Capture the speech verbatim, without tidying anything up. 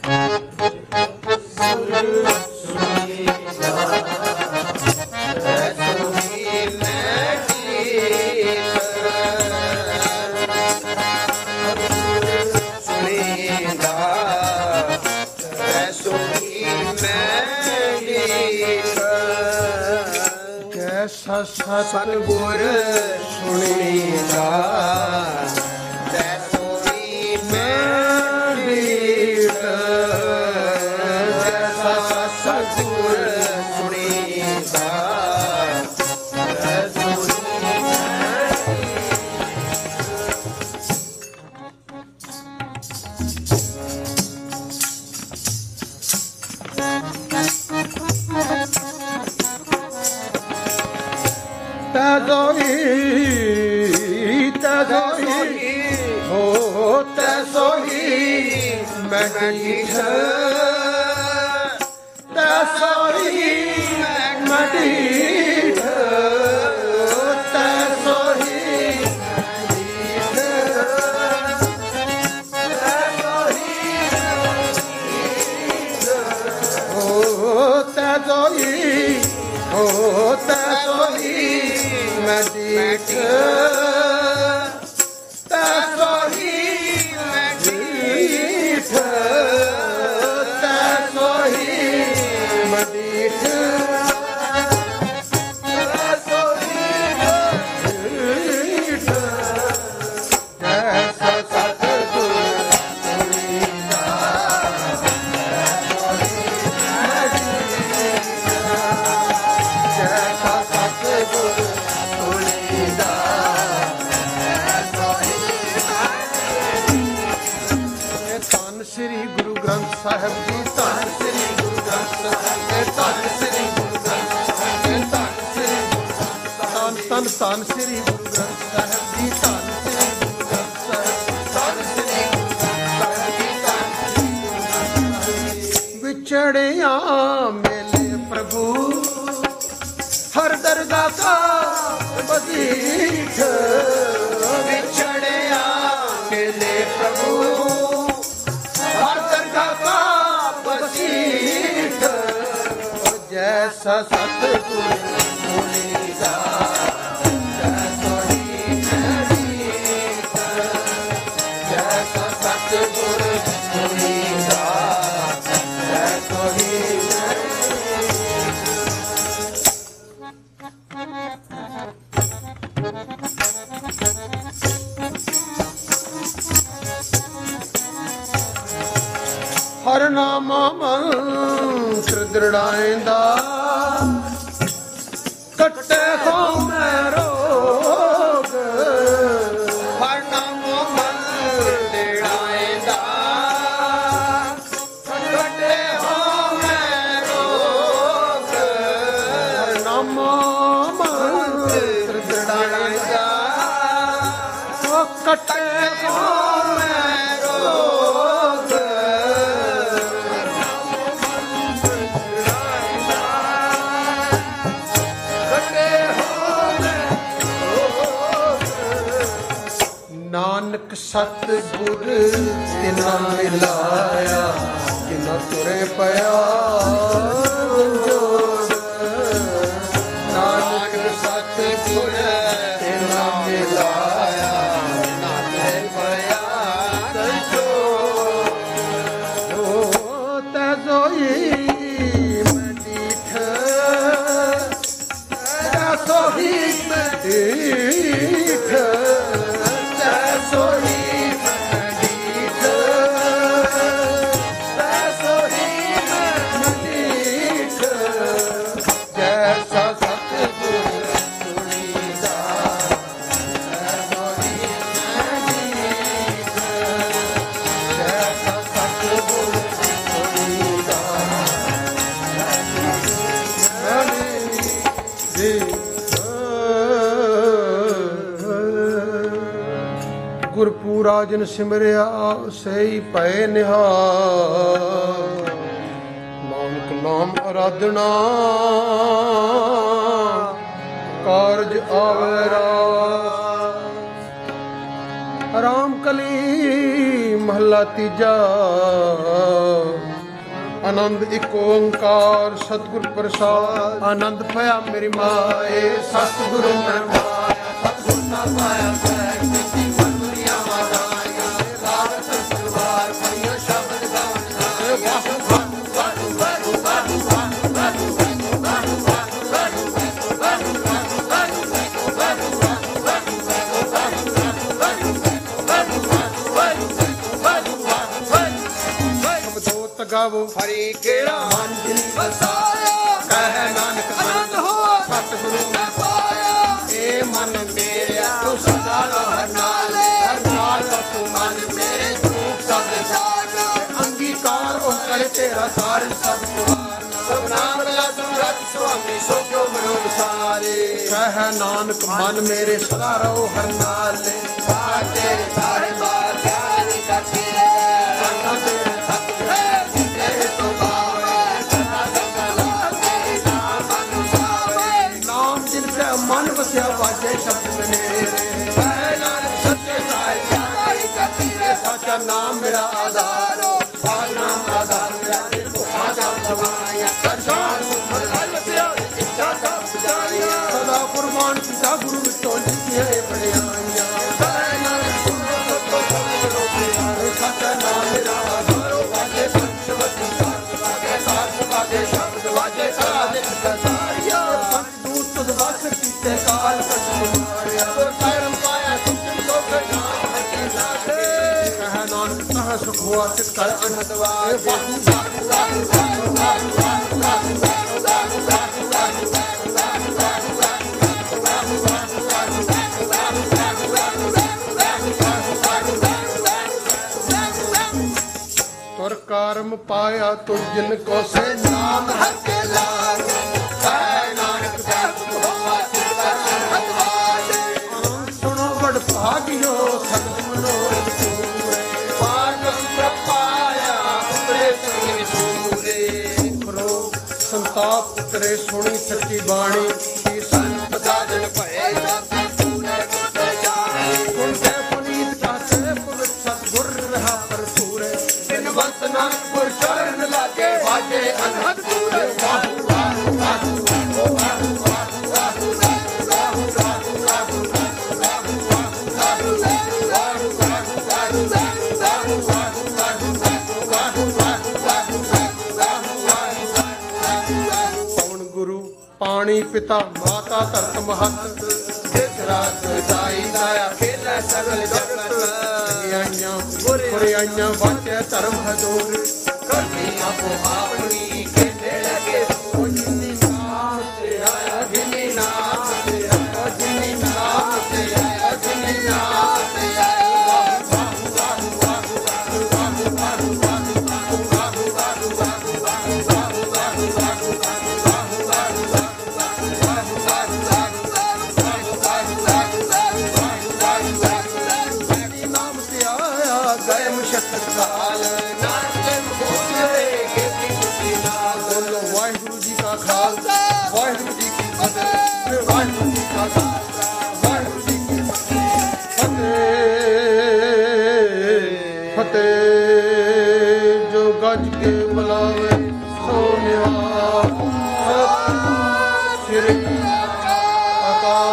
ਸਤਿਗੁਰ ਸੁਣੀਦਾ ਤੈਸੋਈ ਮੈਂ ਢੀਠ ਜੈਸਾ ਸਤਿਗੁਰ ਸੁਣੀਦਾ ਤੈਸੋਈ ਤੈਸੋਈ ਤੈਸੋਈ ਹੋ ਤੈਸੋਈ ਮੈਂ ਢੀਠ ਤੈਸੋਈ ਮੈਂ ਢੀਠ ਤੈਸੋਈ ਹੋ ਤੈਸੋਈ ਹੋ ਤੈਸੋਈ ਮੈਂ ਢੀਠ ਤੈਸੋਈ ਮੈਂ ਢੀਠ ਤੈਸੋਈ ਮੈਂ ਢੀਠ ਤੈਸੋਈ ਢੀਠ ਜੈਸਾ ਸਤਿਗੁਰ ਸੁਣੀਦਾ ਜੈਸਾ ਸਤਿਗੁਰ ਸ੍ਰੀ ਗੁਰੂ ਗ੍ਰੰਥ ਸਾਹਿਬ ਜੀ ਧੰਨ ਸ੍ਰੀ ਗੁਰੂ ਗ੍ਰੰਥ ਸਾਹਿਬ ਧੰਨ ਸ੍ਰੀ ਗੁਰੂ ਗ੍ਰੰਥ ਸਾਹਿਬ ਧੰਨ ਸ੍ਰੀ ਧੰਨ ਧੰਨ ਧੰਨ ਸ੍ਰੀ ਗੁਰੂ ਗ੍ਰੰਥ ਸਾਹਿਬ ਜੀ ਧੰਨ ਸ੍ਰੀ ਗੁਰੂ ਗ੍ਰੰਥ ਸਾਹਿਬ ਧੰਨ ਸ੍ਰੀ ਗੁਰੂ ਗ੍ਰੰਥ ਸਾਹਿਬ ਜੀ ਵਿਛੜਿਆ ਮੇਲੇ ਪ੍ਰਭੂ ਹਰ ਦਰਗਾਹ ਕਾ ਬਦੀਠ ਵਿਛੜਿਆ ਮੇਲੇ ਪ੍ਰਭੂ ਜੈਸਾ ਸਤਿਗੁਰ ਸੁਣੀਦਾ ਤੈਸੋਈ ਮੈਂ ਢੀਠ ਜੈਸਾ ਸਤਿਗੁਰ ਸੁਣੀਦਾ ਤੈਸੋਈ ਹਰ ਨਾਮ ਮੰਤਰ ਦ੍ਰਿੜਾਇਂਦਾ ਕੱਟੇ ਹੋ ਮੈਂ ਰੋਗ ਹਰ ਨਾਮ ਮੰਤਰ ਦ੍ਰਿੜਾਇਂਦਾ ਕੱਟੇ ਹੋ ਮੈਂ ਰੋਗ ਹਰ ਨਾਮ ਮੰਤਰ ਦ੍ਰਿੜਾਇਂਦਾ ਕੱਟੇ ਹੋ ਮੈਂ ਰੋਗ ਨਾਨਕ ਸਤਿਗੁਰ ਤਿਨਾ ਮਿਲਾਇਆ ਤਿਨਾ ਤੁਰੇ ਪਿਆ ਜੋੜ ਨਾਨਕ ਸਤਿਗੁਰ ਤਿਨਾ ਮਿਲਾਇਆ ਤਿਨਾ ਤੁਰੇ ਪਿਆ ਜੋੜ ਹੋ ਤੈਸੋਈ ਮੈਂ ਢੀਠ ਤੈਸੋਈ ਮੈਂ ਢੀਠ ਤੈਸੋਈ ਮੈਂ ਢੀਠ ਤੈਸੋਈ ਮੈਂ ਢੀਠ ਜੈਸਾ ਸਤਿਗੁਰ ਸੁਣੀਦਾ ਤੈਸੋਈ ਮੈਂ ਢੀਠ ਜੈਸਾ ਸਤਿਗੁਰ ਸੁਣੀਦਾ ਮੈਂ ਢੀਠ ਗੁਰਪੂਰਾ ਜਿਨ ਸਿਮਰਿਆ ਸਈ ਪਏ ਨਿਹਾਲ ਨਾਨਕ ਨਾਮ ਅਰਾਧਨਾ ਕਾਰਜ ਆਵੇ ਰਾਮ ਕਲੀ ਮਹਲਾ ਤੀਜਾ ਆਨੰਦ ਇੱਕ ਓੰਕਾਰ ਸਤਿਗੁਰ ਪ੍ਰਸਾਦ। ਆਨੰਦ ਭਇਆ ਮੇਰੀ ਮਾਏ ਸਤਿਗੁਰੂ ਮੈਂ ਪਾਇਆ, ਸਤਿਗੁਰ ਨਾ ਪਾਇਆ ਸਹਿ ਕੀਤੀ ਮਨ ਦੁਨੀਆ ਵਾਦਾਇਆ। ਰਾਗ ਸੰਸਵਾਰ ਪੜਿਆ ਸ਼ਬਦ ਗਾਵਨ ਗਾਏ, ਵਾਹਿਗੁਰੂ ਵਾਹਿਗੁਰੂ ਵਾਹਿਗੁਰੂ ਵਾਹਿਗੁਰੂ ਵਾਹਿਗੁਰੂ ਗਾਵੋ ਹਰੀ ਕਿਹੜਾ ਮਨ ਜਿਨ ਵਸਾਇਆ, ਕਹਿ ਨਾਨਕ ਆਨੰਦ ਹੋਆ ਸਤਿਗੁਰੂ ਮੈਂ ਪਾਇਆ। ਏ ਮਨ ਮੇਰਿਆ ਤੂੰ ਸਦਾ ਰਹਿ ਨਾਲੇ, ਹਰ ਨਾਲ ਤੂੰ ਮਨ ਮੇਰੇ ਰੂਪ ਸਭ ਸਾਰ। ਅੰਗੀਕਾਰ ਉਹ ਕਰੇ ਤੇਰਾ ਸਾਰ ਸਭ ਕੁਮਾਰ, ਸਭ ਨਾਮ ਲਿਆ ਸੁਰਤ ਸੁਆਮੀ ਸੋ ਜੋ ਮਨੋ ਵਿਸਾਰੇ। ਕਹਿ ਨਾਨਕ ਮਨ ਮੇਰੇ ਸਦਾ ਰਹੋ ਹਰ ਨਾਲੇ, ਸਾਡੇ ਸਾਰੇ ਬਾਤ ਗਿਆਨ ਕਥਿਰੇ ਸੰਤਾਂ ਤੇਰੇ ਮਨ ਵਸਿਆ ਵਾਜੇ ਸ਼ਬਦ ਮੇਰੇ। ਕਹਿ ਨਾਨਕ ਸੱਚੇ ਸਾਹਿਬ ਕਥਿਰੇ, ਸੱਚਾ ਨਾਮ ਮੇਰਾ ਆਧਾਰੋ, ਸਾਧ ਨਾਮ ਆਧਾਰ ਮੇਰਾ ਨਿਰਭਉ ਜਪ ਸਮਾਇਆ। ਸਰਸਾਰ ਮੁਖਰ ਵਸਿਆ ਇੱਛਾ ਸਭ ਜਾਣੀਆਂ, ਸਦਾ ਕੁਰਬਾਨ ਪਿਤਾ ਗੁਰੂ ਵਿੱਚੋਂ ਲਿਖੀਆਂ ਪੜਿਆਈਆਂ। ਕਹਿ ਨਾਨਕ ਸੁਣੋ ਸਤੋ ਸਭ ਲੋਕੇ, ਸੱਚਾ ਨਾਮ ਮੇਰਾ ਆਧਾਰੋ, ਵਾਜੇ ਪੰਚਵਤ ਸਾਧ ਵਾਜੇ ਸਾਧ ਵਾਜੇ ਸ਼ਬਦ ਵਾਜੇ ਸਾਧ ਸਾਰੀਆਂ। ਪੰਚਦੂਤ ਤੁਧ ਵਸ ਕੀਤੇ ਕਾਲ ਕਛੁ ਮਾਰਿਆ, ਕਰਮ ਪਾਇਆ ਤੁਮ ਲੋਕ ਨਾਮ ਹਟੇ ਲਾਗੇ। ਕਹਿ ਨਾਨਕ ਤਹ ਸੁਖ ਹੋਆ ਤਿਸ ਕਰ ਅਨੰਦ ਵਾਜੇ। ਵਾਹਿਗੁਰੂ ਵਾਹਿਗੁਰੂ ਵਾਹਿਗੁਰੂ ਵਾਹਿਗੁਰੂ ਵਾਹਿਗੁਰੂ ਵਾਹਿਗੁਰੂ ਵਾਹਿਗੁਰੂ ਵਾਹਿਗੁਰੂ ਤੁਰ ਕਰਮ ਪਾਇਆ ਤੁਰ ਜਿਨ ਕੋ ਸੇ ਨਾਮ ਹਰ ਕੇ ਲਾਗੇ। ਕਹਿ ਨਾਨਕ ਸਤਿ ਹੋਆ ਤਿਸ ਕਰ ਅਨੰਦ ਵਾਜੇ। ਸੁਣੋ ਬੜ ਭਾਗਿਓ ਸਤਿ ਮਨੋਰਥ ਪੂਰੇ, ਭਾਗਮ ਪ੍ਰਪਾਇਆ ਉਤਰੇ ਸੰਗ ਸੂਰੇ। ਖਰੋ ਸੰਤਾਪ ਉਤਰੇ ਸੁਣੀ ਸੱਚੀ ਬਾਣੀ, ਕੀ ਸੰਤ ਸਾਜਨ ਭਏ ਦਾਤੇ ਪੂਰੇ ਗੁਰ ਜਾਣੇ। ਗੁਣ ਤੇ ਪੁਨੀਤ ਕਾਸੇ ਪੁਰਖ ਸਤਿਗੁਰ ਰਹਾ ਪਰਪੂਰੇ, ਬਿਨ ਵੰਤ ਨਾਨਕ ਗੁਰ ਚਰਨ ਲਾਗੇ ਵਾਜੇ ਅਨਹਦ ਪੂਰੇ। ਵਾਹਿਗੁਰੂ ਵਾਹਿਗੁਰੂ ਵਾਹਿਗੁਰੂ ਵਾਹਿਗੁਰੂ ਪਾਣੀ ਪਿਤਾ ਮਾਤਾ ਧਰਤ ਮਹਤ, ਜਿਸ ਰਾਤ ਜਾਈ ਦਾਇਆ ਖੇਲੇ ਸਗਲ ਜਗਤ। ਆਈਆਂ ਗੁਰਿਆਈਆਂ ਵਾਚੇ ਧਰਮ ਹਜ਼ੂਰ, ਕਰਨੀ ਆਪੋ ਆਪਣੀ ਖੇਡੇ ਲਗੇ। ਉਹ ਜਿਨੀ ਨਾਮ ਤੇ ਆਇਆ ਜਿਨੀ ਨਾਮ ਤੇ ਆਇਆ ਜਿਨੀ ਨਾਮ ਤੇ ਆਇਆ ਜਿਨੀ ਨਾਮ ਤੇ ਆਇਆ। ਵਾਹਿਗੁਰੂ ਜੀ ਕਾ ਖਾਲਸਾ ਵਾਹਿਗੁਰੂ ਜੀ ਕੀ ਫਤਿਹ। ਵਾਹਿਗੁਰੂ ਜੀ ਕਾ ਖਾਲਸਾ ਵਾਹਿਗੁਰੂ ਜੀ ਕੀ ਫਤਿਹ। ਫਤਿਹ ਜੋ ਗੱਜ ਕੇ ਬੁਲਾਵੇ ਸੋ ਨਿਹਾਲ। ਸਤਿ ਸ਼੍ਰੀ